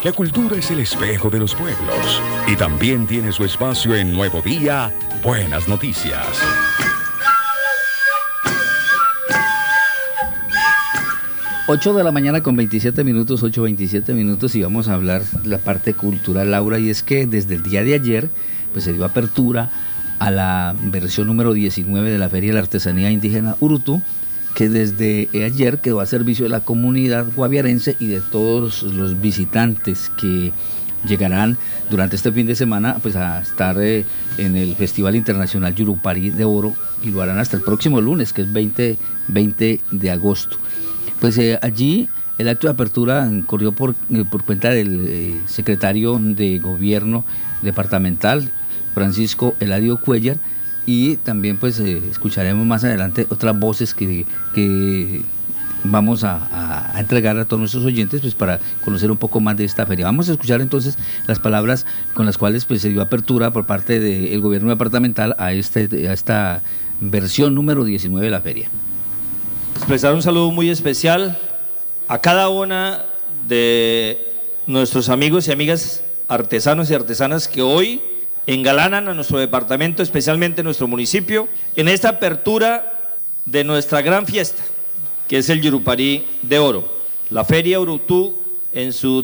La cultura es el espejo de los pueblos y también tiene su espacio en Nuevo Día, Buenas Noticias. 8 de la mañana con 27 minutos, 8:27 minutos, y vamos a hablar de la parte cultural, Laura, y es que desde el día de ayer pues se dio apertura a la versión número 19 de la Feria de la Artesanía Indígena Urutú, que desde ayer quedó a servicio de la comunidad guaviarense y de todos los visitantes que llegarán durante este fin de semana pues a estar en el Festival Internacional Yurupari de Oro, y lo harán hasta el próximo lunes, que es 20 de agosto. Pues allí el acto de apertura corrió por cuenta del secretario de Gobierno departamental, Francisco Eladio Cuellar, y también pues escucharemos más adelante otras voces que vamos a entregar a todos nuestros oyentes pues para conocer un poco más de esta feria. Vamos a escuchar entonces las palabras con las cuales pues se dio apertura por parte del gobierno departamental a esta versión número 19 de la feria. Expresar un saludo muy especial a cada una de nuestros amigos y amigas artesanos y artesanas que hoy engalanan a nuestro departamento, especialmente nuestro municipio, en esta apertura de nuestra gran fiesta, que es el Yurupari de Oro. La Feria Urutú, en su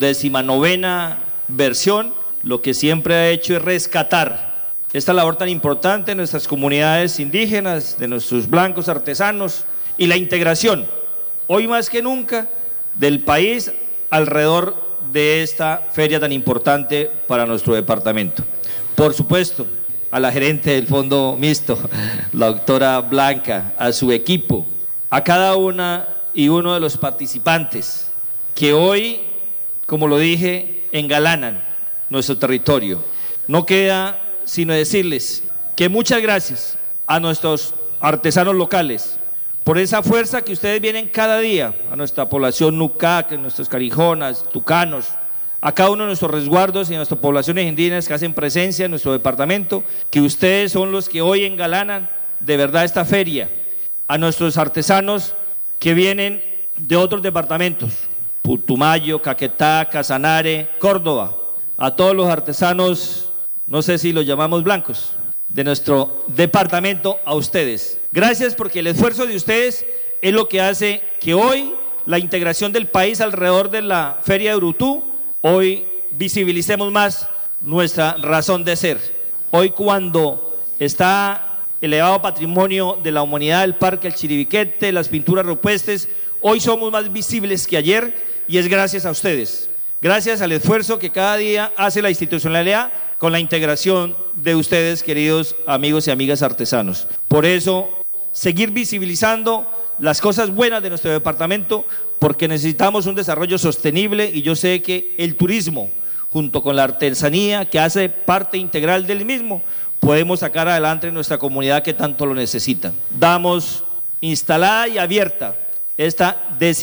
19ª versión, lo que siempre ha hecho es rescatar esta labor tan importante de nuestras comunidades indígenas, de nuestros blancos artesanos, y la integración, hoy más que nunca, del país alrededor de esta feria tan importante para nuestro departamento. Por supuesto, a la gerente del Fondo Mixto, la doctora Blanca, a su equipo, a cada una y uno de los participantes que hoy, como lo dije, engalanan nuestro territorio. No queda sino decirles que muchas gracias a nuestros artesanos locales por esa fuerza que ustedes vienen cada día, a nuestra población Nucac, a nuestros carijonas, tucanos, a cada uno de nuestros resguardos y a nuestras poblaciones indígenas que hacen presencia en nuestro departamento, que ustedes son los que hoy engalanan de verdad esta feria, a nuestros artesanos que vienen de otros departamentos, Putumayo, Caquetá, Casanare, Córdoba, a todos los artesanos, no sé si los llamamos blancos, de nuestro departamento, a ustedes. Gracias, porque el esfuerzo de ustedes es lo que hace que hoy la integración del país alrededor de la Feria de Urutú, hoy visibilicemos más nuestra razón de ser. Hoy, cuando está el elevado patrimonio de la humanidad, el Parque El Chiribiquete, las pinturas rupestres, hoy somos más visibles que ayer, y es gracias a ustedes, gracias al esfuerzo que cada día hace la institucionalidad con la integración de ustedes, queridos amigos y amigas artesanos. Por eso, seguir visibilizando las cosas buenas de nuestro departamento, porque necesitamos un desarrollo sostenible, y yo sé que el turismo, junto con la artesanía, que hace parte integral del mismo, podemos sacar adelante nuestra comunidad que tanto lo necesita. Damos instalada y abierta esta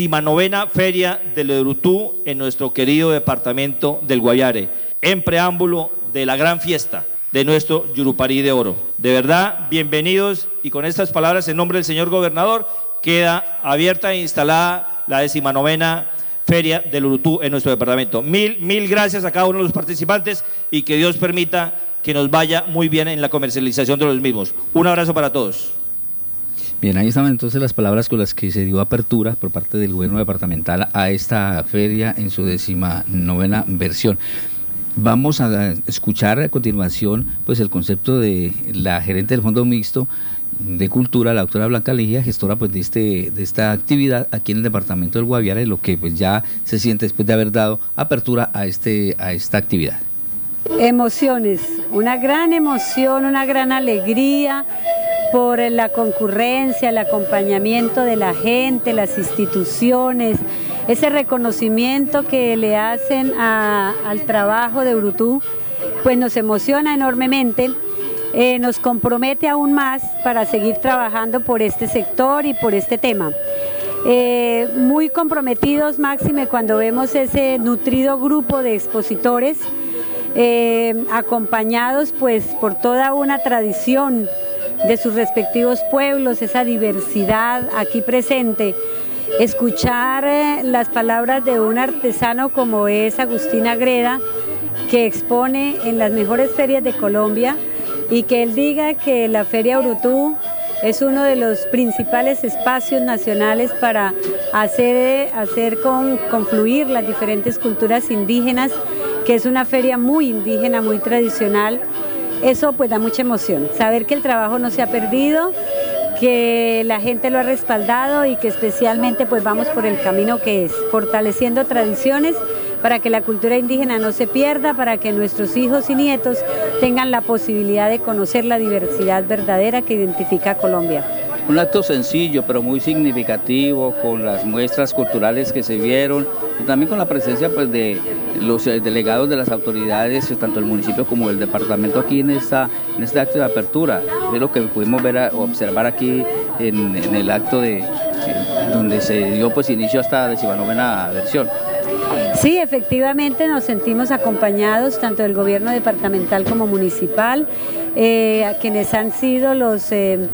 19ª Feria del Urutú en nuestro querido departamento del Guaviare, en preámbulo de la gran fiesta de nuestro Yurupari de Oro. De verdad, bienvenidos, y con estas palabras, en nombre del señor gobernador, queda abierta e instalada la 19ª Feria del Urutú en nuestro departamento. Mil gracias a cada uno de los participantes, y que Dios permita que nos vaya muy bien en la comercialización de los mismos. Un abrazo para todos. Bien, ahí estaban entonces las palabras con las que se dio apertura por parte del gobierno departamental a esta feria en su 19ª versión. Vamos a escuchar a continuación pues el concepto de la gerente del Fondo Mixto de Cultura, la doctora Blanca Ligia, gestora pues de esta actividad aquí en el departamento del Guaviare, lo que pues ya se siente después de haber dado apertura a esta actividad. Emociones, una gran emoción, una gran alegría por la concurrencia, el acompañamiento de la gente, las instituciones, ese reconocimiento que le hacen al trabajo de Urutú, pues nos emociona enormemente, nos compromete aún más para seguir trabajando por este sector y por este tema. Muy comprometidos, máxime, cuando vemos ese nutrido grupo de expositores, acompañados pues por toda una tradición de sus respectivos pueblos, esa diversidad aquí presente, escuchar las palabras de un artesano como es Agustín Agreda, que expone en las mejores ferias de Colombia, y que él diga que la Feria Urutú es uno de los principales espacios nacionales para confluir las diferentes culturas indígenas, que es una feria muy indígena, muy tradicional. Eso pues da mucha emoción, saber que el trabajo no se ha perdido, que la gente lo ha respaldado y que especialmente pues vamos por el camino que es, fortaleciendo tradiciones para que la cultura indígena no se pierda, para que nuestros hijos y nietos tengan la posibilidad de conocer la diversidad verdadera que identifica a Colombia. Un acto sencillo pero muy significativo, con las muestras culturales que se vieron y también con la presencia pues, de los delegados de las autoridades, tanto el municipio como el departamento aquí en este acto de apertura. Es lo que pudimos observar aquí en el acto donde se dio pues, inicio a esta 19ª versión. Sí, efectivamente nos sentimos acompañados tanto del gobierno departamental como municipal, a quienes han sido los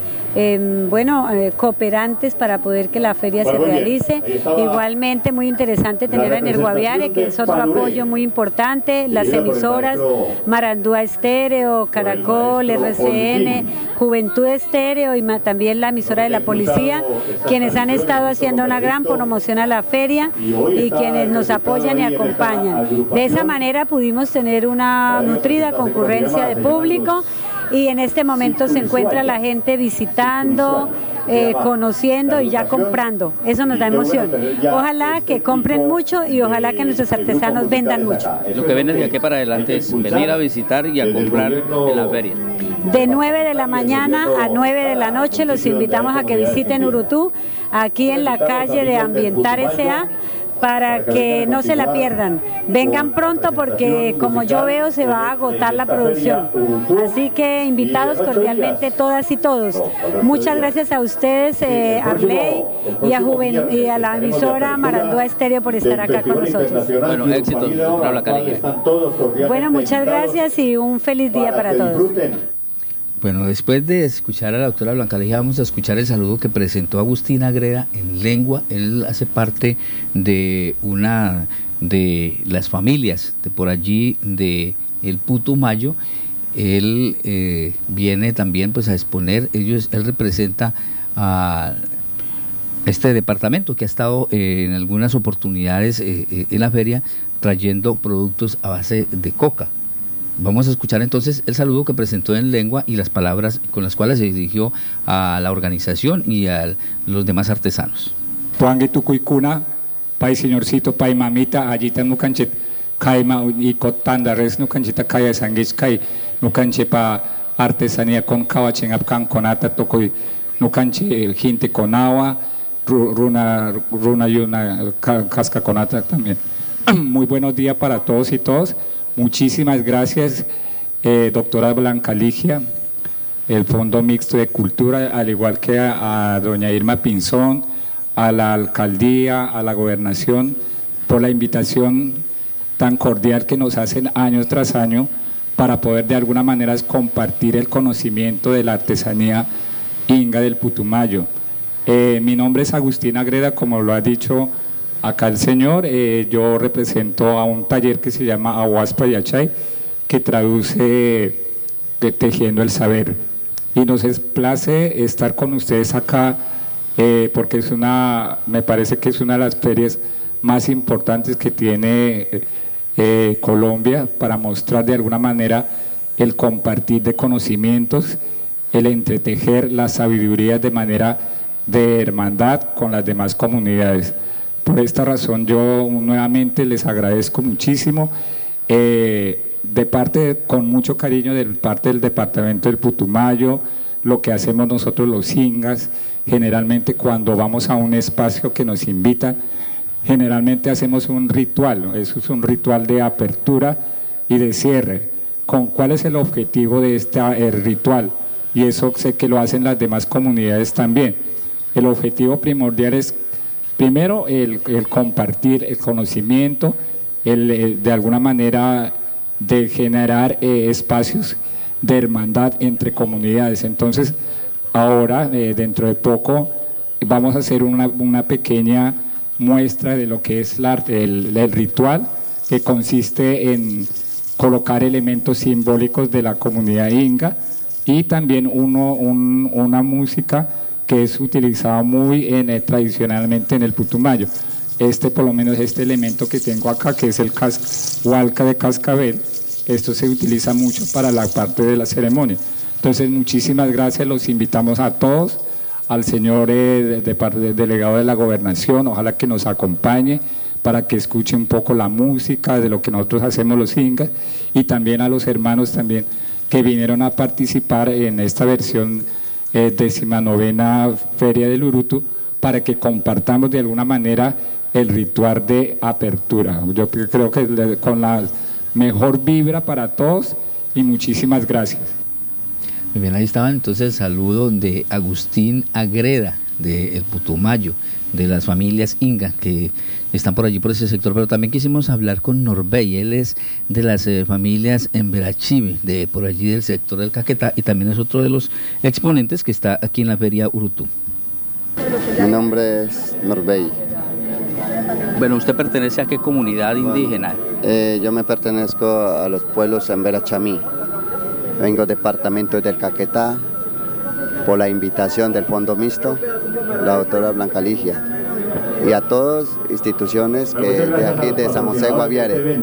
cooperantes para poder que la feria se realice. Igualmente muy interesante tener a Energuaviare, que es otro apoyo muy importante, las emisoras Marandúa Estéreo, Caracol, RCN, Juventud Estéreo y también la emisora de la policía, quienes han estado haciendo una gran promoción a la feria y quienes nos apoyan y acompañan. De esa manera pudimos tener una nutrida concurrencia de público y en este momento se encuentra la gente visitando, conociendo y ya comprando. Eso nos da emoción. Ojalá que compren mucho y ojalá que nuestros artesanos vendan mucho. Lo que viene de aquí para adelante es venir a visitar y a comprar en la feria. De 9 de la mañana a 9 de la noche los invitamos a que visiten Urutú, aquí en la calle de Ambientar S.A., para que no se la pierdan. Vengan pronto porque como yo veo se va a agotar la producción. Así que invitados cordialmente todas y todos. Muchas gracias a ustedes, Arley, y a la emisora Marandúa Estéreo por estar acá con nosotros. Bueno, éxitos, doctora Blanca Ligia. Bueno, muchas gracias y un feliz día para todos. Bueno, después de escuchar a la doctora Blanca Ligia, vamos a escuchar el saludo que presentó Agustín Agreda en lengua. Él hace parte de una de las familias de por allí de el Putumayo. Él viene también pues a exponer, él representa a este departamento que ha estado en algunas oportunidades en la feria trayendo productos a base de coca. Vamos a escuchar entonces el saludo que presentó en lengua y las palabras con las cuales se dirigió a la organización y a los demás artesanos. Puangue tucuicuna, pai señorcito, pai mamita, allí tan nucanchet, caima y cotanda res nucancheta kaya sanguich kai, nucanchepa artesanía con kawachen apkan conata tocoy, nucanche gente con agua, runa y una casca conata también. Muy buenos días para todos y todas. Muchísimas gracias, doctora Blanca Ligia, el Fondo Mixto de Cultura, al igual que a doña Irma Pinzón, a la alcaldía, a la gobernación, por la invitación tan cordial que nos hacen año tras año para poder de alguna manera compartir el conocimiento de la artesanía inga del Putumayo. Mi nombre es Agustín Agreda, como lo ha dicho acá el señor. Yo represento a un taller que se llama Aguaspa Yachay, que traduce Tejiendo el Saber. Y nos place estar con ustedes acá, porque me parece que es una de las ferias más importantes que tiene Colombia, para mostrar de alguna manera el compartir de conocimientos, el entretejer las sabidurías de manera de hermandad con las demás comunidades. Por esta razón yo nuevamente les agradezco muchísimo, con mucho cariño de parte del departamento del Putumayo, lo que hacemos nosotros los ingas. Generalmente cuando vamos a un espacio que nos invitan, generalmente hacemos un ritual, eso es un ritual de apertura y de cierre. ¿Cuál es el objetivo de el ritual? Y eso sé que lo hacen las demás comunidades también. El objetivo primordial es, primero, el compartir el conocimiento, de alguna manera de generar espacios de hermandad entre comunidades. Entonces, ahora, dentro de poco, vamos a hacer una pequeña muestra de lo que es el ritual, que consiste en colocar elementos simbólicos de la comunidad inga y también una música que es utilizada muy tradicionalmente en el Putumayo. Por lo menos este elemento que tengo acá, que es el hualca de cascabel, esto se utiliza mucho para la parte de la ceremonia. Entonces, muchísimas gracias, los invitamos a todos, al señor delegado de la Gobernación, ojalá que nos acompañe para que escuche un poco la música de lo que nosotros hacemos los ingas, y también a los hermanos también que vinieron a participar en esta versión 19ª Feria del Urutu, para que compartamos de alguna manera el ritual de apertura. Yo creo que con la mejor vibra para todos, y muchísimas gracias. Muy bien, ahí estaba entonces el saludo de Agustín Agreda, del Putumayo, de las familias inga que están por allí, por ese sector. Pero también quisimos hablar con Norbey, él es de las familias en Verachive, de por allí del sector del Caquetá, y también es otro de los exponentes que está aquí en la Feria Urutu. Mi nombre es Norbey. Bueno, ¿usted pertenece a qué comunidad indígena? Yo me pertenezco a los pueblos en Verachamí. Vengo del departamento del Caquetá por la invitación del Fondo Mixto, la doctora Blanca Ligia, y a todas instituciones que de aquí de San José Guaviare.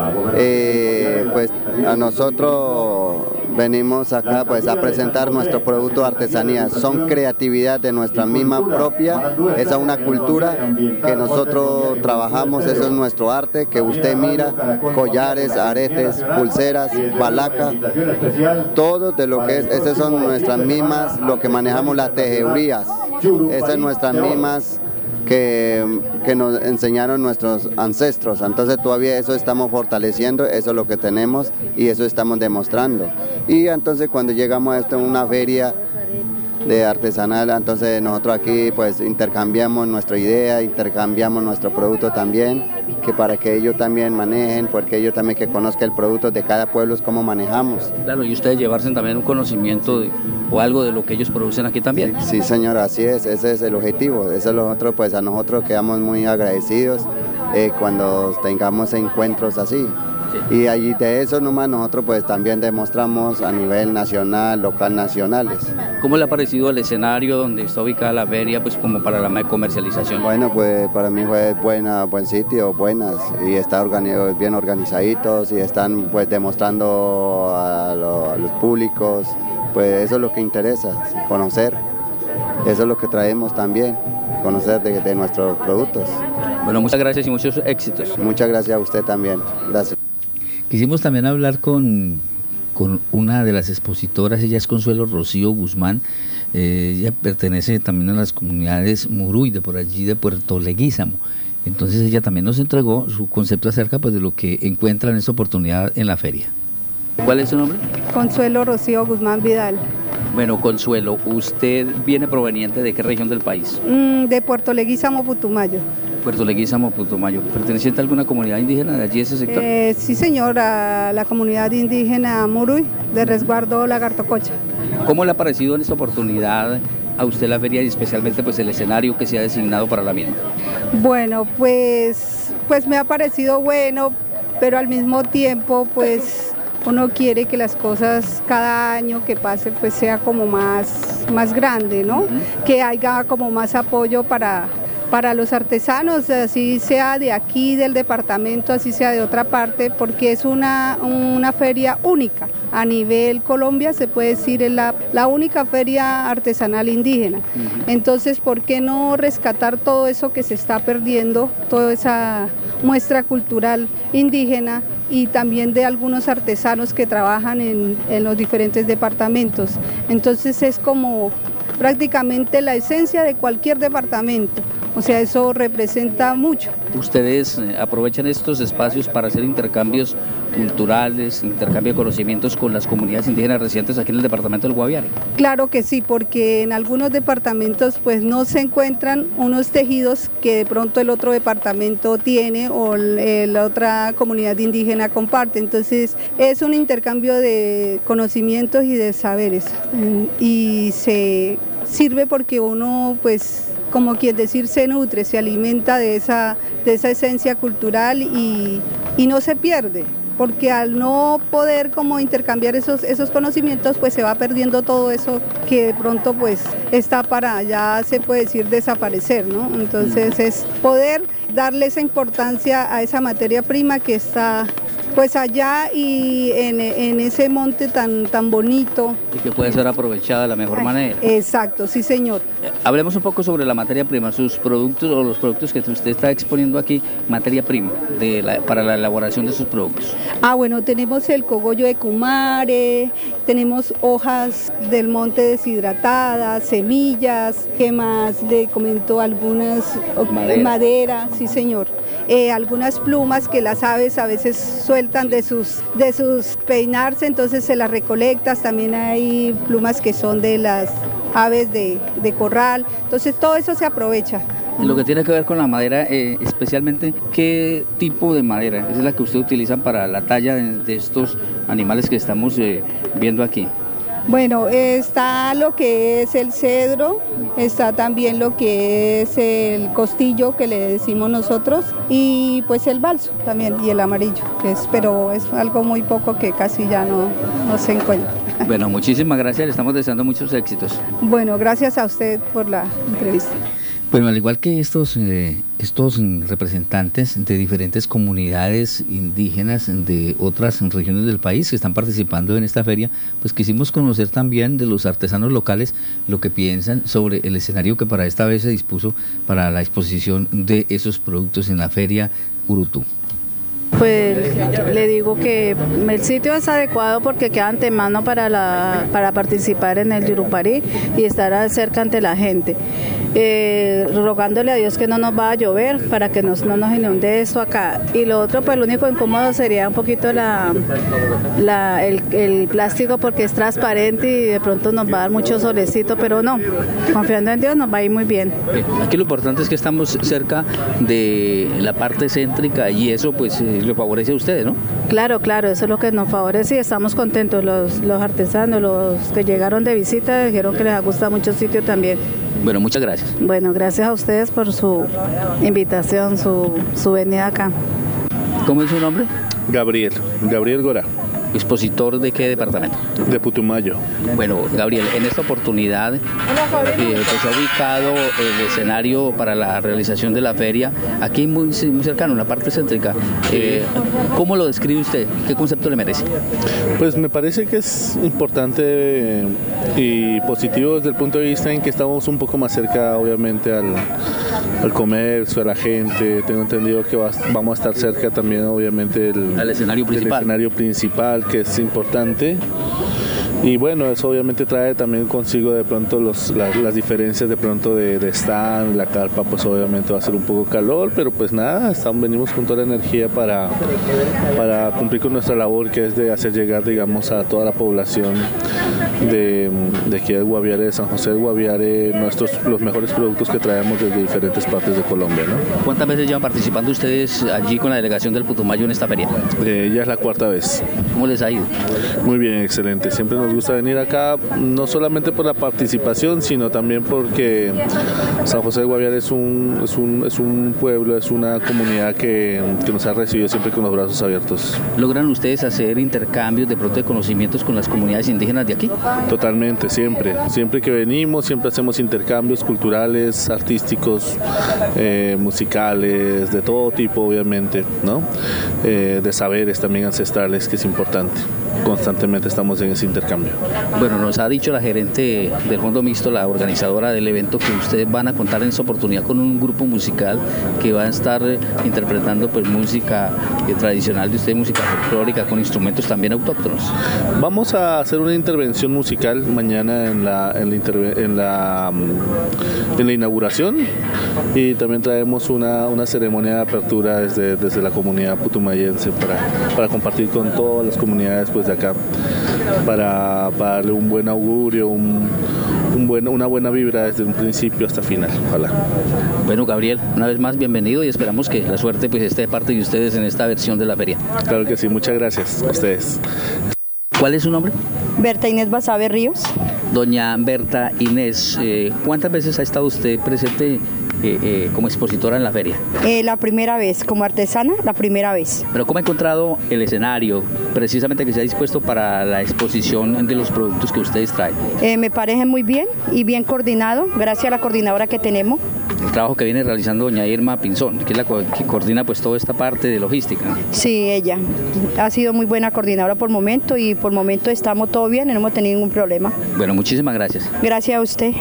Pues a nosotros venimos acá pues a presentar nuestro producto de artesanía. Son creatividad de nuestra misma propia, esa es una cultura que nosotros trabajamos, eso es nuestro arte, que usted mira, collares, aretes, pulseras, balaca, todo de lo que es, esas son nuestras mismas, lo que manejamos las tejedurías, esas son nuestras mismas que nos enseñaron nuestros ancestros. Entonces todavía eso estamos fortaleciendo, eso es lo que tenemos y eso estamos demostrando. Y entonces cuando llegamos a esto en una feria de artesanal, entonces nosotros aquí pues intercambiamos nuestra idea, intercambiamos nuestro producto también, que para que ellos también manejen, porque ellos también que conozcan el producto de cada pueblo, es cómo manejamos. Claro, y ustedes llevarse también un conocimiento o algo de lo que ellos producen aquí también. Sí, señor, así es, ese es el objetivo, eso es nosotros, pues a nosotros quedamos muy agradecidos cuando tengamos encuentros así. Y allí de eso nomás nosotros pues también demostramos a nivel nacional, local, nacionales. ¿Cómo le ha parecido el escenario donde está ubicada la feria, pues como para la comercialización? Bueno, pues para mí fue buen sitio, buenas, y está bien organizaditos y están pues demostrando a los públicos, pues eso es lo que interesa, conocer, eso es lo que traemos también, conocer de nuestros productos. Bueno, muchas gracias y muchos éxitos. Muchas gracias a usted también, gracias. Quisimos también hablar con una de las expositoras, ella es Consuelo Rocío Guzmán, ella pertenece también a las comunidades Muruy, de por allí de Puerto Leguízamo. Entonces ella también nos entregó su concepto acerca pues, de lo que encuentra en esta oportunidad en la feria. ¿Cuál es su nombre? Consuelo Rocío Guzmán Vidal. Bueno, Consuelo, ¿usted viene proveniente de qué región del país? De Puerto Leguízamo, Putumayo. Puerto Leguízamo, Putumayo. ¿Perteneciente a alguna comunidad indígena de allí, ese sector? Sí, señor, a la comunidad indígena Muruy, de resguardo Lagartococha. ¿Cómo le ha parecido en esta oportunidad a usted la feria y especialmente pues el escenario que se ha designado para la misma? Bueno, pues me ha parecido bueno, pero al mismo tiempo pues uno quiere que las cosas cada año que pase pues sea como más grande, ¿no? Que haya como más apoyo para los artesanos, así sea de aquí, del departamento, así sea de otra parte, porque es una feria única. A nivel Colombia se puede decir es la única feria artesanal indígena. Entonces, ¿por qué no rescatar todo eso que se está perdiendo, toda esa muestra cultural indígena y también de algunos artesanos que trabajan en los diferentes departamentos? Entonces es como prácticamente la esencia de cualquier departamento. O sea, eso representa mucho. ¿Ustedes aprovechan estos espacios para hacer intercambios culturales, intercambio de conocimientos con las comunidades indígenas residentes aquí en el departamento del Guaviare? Claro que sí, porque en algunos departamentos pues no se encuentran unos tejidos que de pronto el otro departamento tiene o la otra comunidad indígena comparte. Entonces es un intercambio de conocimientos y de saberes y se sirve porque uno pues como quien decir, se nutre, se alimenta de esa esencia cultural y no se pierde, porque al no poder como intercambiar esos conocimientos, pues se va perdiendo todo eso que de pronto pues está para, ya se puede decir, desaparecer, ¿no? Entonces es poder darle esa importancia a esa materia prima que está pues allá y en ese monte tan bonito. Y que puede ser aprovechada de la mejor manera. Exacto, sí señor. Hablemos un poco sobre la materia prima, sus productos o los productos que usted está exponiendo aquí, materia prima para la elaboración de sus productos. Bueno, tenemos el cogollo de Kumare, tenemos hojas del monte deshidratadas, semillas, ¿qué más? Le comento algunas, madera, sí señor. Algunas plumas que las aves a veces sueltan de sus peinarse, entonces se las recolectas. También hay plumas que son de las aves de corral, entonces todo eso se aprovecha. En lo que tiene que ver con la madera, especialmente, ¿qué tipo de madera es la que usted utiliza para la talla de estos animales que estamos viendo aquí? Bueno, está lo que es el cedro, está también lo que es el costillo que le decimos nosotros y pues el balso también y el amarillo, pero es algo muy poco que casi ya no se encuentra. Bueno, muchísimas gracias, le estamos deseando muchos éxitos. Bueno, gracias a usted por la entrevista. Bueno, al igual que estos representantes de diferentes comunidades indígenas de otras regiones del país que están participando en esta feria, pues quisimos conocer también de los artesanos locales lo que piensan sobre el escenario que para esta vez se dispuso para la exposición de esos productos en la feria Urutú. Pues le digo que el sitio es adecuado porque queda antemano para participar en el Yurupari y estar cerca ante la gente. Rogándole a Dios que no nos va a llover para que no nos inunde esto acá. Y lo otro, pues lo único incómodo sería un poquito el plástico porque es transparente y de pronto nos va a dar mucho solecito, pero no, confiando en Dios nos va a ir muy bien. Aquí lo importante es que estamos cerca de la parte céntrica y eso pues lo favorece a ustedes, ¿no? Claro, eso es lo que nos favorece y estamos contentos. Los artesanos, los que llegaron de visita, dijeron que les ha gustado mucho el sitio también. Bueno, muchas gracias. Bueno, gracias a ustedes por su invitación, su venida acá. ¿Cómo es su nombre? Gabriel Gora. ¿Expositor de qué departamento? De Putumayo. Bueno, Gabriel, en esta oportunidad pues se ha ubicado el escenario para la realización de la feria, aquí muy cercano, en la parte céntrica. ¿Cómo lo describe usted? ¿Qué concepto le merece? Pues me parece que es importante y positivo desde el punto de vista en que estamos un poco más cerca, obviamente, al comercio, a la gente. Tengo entendido que vamos a estar cerca también, obviamente, al escenario principal, que es importante. Y bueno, eso obviamente trae también consigo de pronto las diferencias de pronto de stand, la carpa, pues obviamente va a ser un poco calor, pero pues nada, venimos con toda la energía para cumplir con nuestra labor, que es de hacer llegar, digamos, a toda la población de aquí del Guaviare, de San José del Guaviare, los mejores productos que traemos desde diferentes partes de Colombia, ¿no? ¿Cuántas veces llevan participando ustedes allí con la delegación del Putumayo en esta feria? Ya es la cuarta vez. ¿Cómo les ha ido? Muy bien, excelente. Siempre nos gusta venir acá, no solamente por la participación, sino también porque San José del Guaviare es un pueblo, es una comunidad que nos ha recibido siempre con los brazos abiertos. ¿Logran ustedes hacer intercambios de pronto de conocimientos con las comunidades indígenas de aquí? Totalmente, siempre que venimos, siempre hacemos intercambios culturales, artísticos, musicales, de todo tipo, obviamente, ¿no? De saberes también ancestrales, que es importante. Constantemente estamos en ese intercambio. Bueno, nos ha dicho la gerente del Fondo Mixto, la organizadora del evento, que ustedes van a contar en esa oportunidad con un grupo musical que va a estar interpretando pues música tradicional de ustedes, música folclórica con instrumentos también autóctonos. Vamos a hacer una intervención musical mañana en la inauguración, y también traemos una ceremonia de apertura desde la comunidad putumayense para compartir con todas las comunidades pues de acá, para darle un buen augurio, una buena vibra desde un principio hasta final, ojalá. Bueno, Gabriel, una vez más bienvenido y esperamos que la suerte pues esté de parte de ustedes en esta versión de la feria. Claro que sí, muchas gracias a ustedes. ¿Cuál es su nombre? Berta Inés Basabe Ríos. Doña Berta Inés, ¿cuántas veces ha estado usted presente como expositora en la feria? La primera vez, como artesana, la primera vez. Pero ¿cómo ha encontrado el escenario precisamente que se ha dispuesto para la exposición de los productos que ustedes traen? Me parece muy bien y bien coordinado, gracias a la coordinadora que tenemos. El trabajo que viene realizando doña Irma Pinzón, que es la que coordina pues toda esta parte de logística. Sí, ella ha sido muy buena coordinadora por momento y por momento estamos todo bien y no hemos tenido ningún problema. Bueno, muchísimas gracias. Gracias a usted.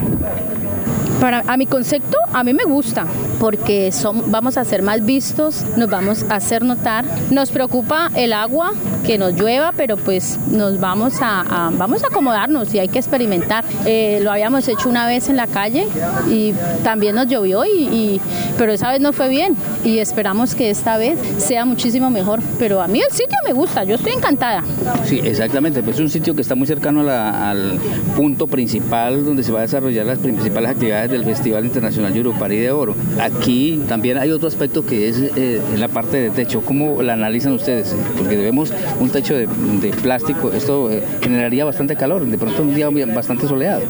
A mi concepto, a mí me gusta, porque vamos a ser más vistos, nos vamos a hacer notar. Nos preocupa el agua, que nos llueva, pero pues nos vamos a acomodarnos y hay que experimentar. Lo habíamos hecho una vez en la calle y también nos llovió, pero esa vez no fue bien y esperamos que esta vez sea muchísimo mejor. Pero a mí el sitio me gusta, yo estoy encantada. Sí, exactamente, pues es un sitio que está muy cercano al punto principal donde se va a desarrollar las principales actividades del Festival Internacional Yurupari de Oro. Aquí también hay otro aspecto que es la parte de techo. ¿Cómo la analizan ustedes? Porque debemos un techo de plástico, esto generaría bastante calor, de pronto un día bastante soleado.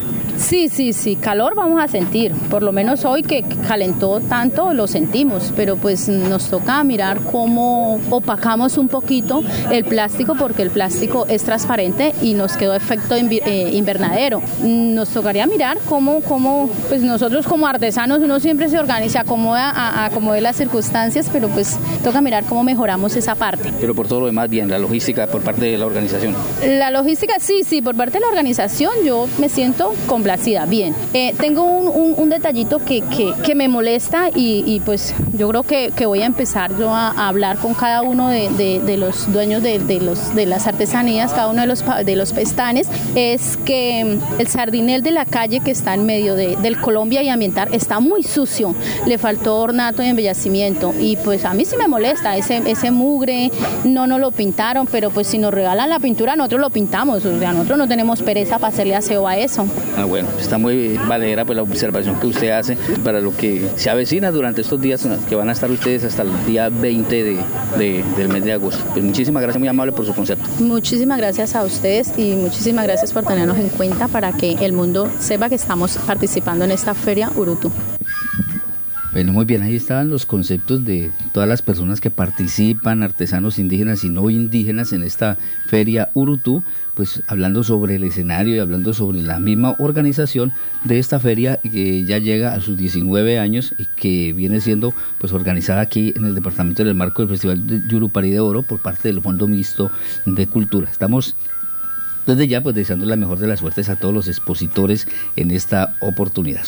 Sí, calor vamos a sentir, por lo menos hoy que calentó tanto lo sentimos, pero pues nos toca mirar cómo opacamos un poquito el plástico, porque el plástico es transparente y nos quedó efecto invernadero. Nos tocaría mirar cómo pues nosotros como artesanos uno siempre se organiza, acomoda a como de las circunstancias, pero pues toca mirar cómo mejoramos esa parte. Pero por todo lo demás bien, la logística por parte de la organización. La logística sí, por parte de la organización yo me siento complacida, bien. Tengo un detallito que me molesta y pues yo creo que voy a empezar yo a hablar con cada uno de los dueños de las artesanías, cada uno de los pestanes, es que el sardinel de la calle que está en medio del Colombia y Ambiental está muy sucio, le faltó ornato y embellecimiento y pues a mí sí me molesta ese mugre, no nos lo pintaron, pero pues si nos regalan la pintura nosotros lo pintamos, o sea, nosotros no tenemos pereza para hacerle aseo a eso. Bueno, está muy valedera pues la observación que usted hace para lo que se avecina durante estos días que van a estar ustedes hasta el día 20 del mes de agosto. Pues muchísimas gracias, muy amable por su concepto. Muchísimas gracias a ustedes y muchísimas gracias por tenernos en cuenta para que el mundo sepa que estamos participando en esta feria Urutú. Bueno, muy bien, ahí estaban los conceptos de todas las personas que participan, artesanos indígenas y no indígenas en esta feria Urutú, pues hablando sobre el escenario y hablando sobre la misma organización de esta feria que ya llega a sus 19 años y que viene siendo pues organizada aquí en el departamento en el marco del Festival de Yurupari de Oro por parte del Fondo Mixto de Cultura. Estamos desde ya pues deseando la mejor de las suertes a todos los expositores en esta oportunidad.